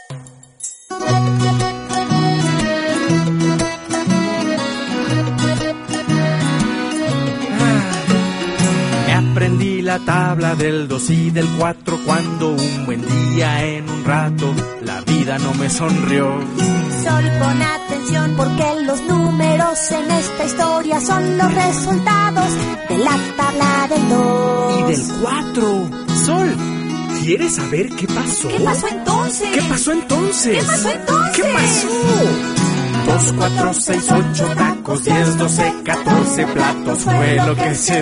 Aprendí la tabla del 2 y del 4 cuando un buen día en un rato la vida no me sonrió. Sol, pon atención porque los números en esta historia son los resultados de la tabla del 2 y del 4. Sol, ¿quieres saber qué pasó? ¿Qué pasó entonces? ¿Qué pasó entonces? ¿Qué pasó entonces? ¿Qué pasó? 2, 4, 6, 8 tacos, 10, 12, 14 platos fue lo que se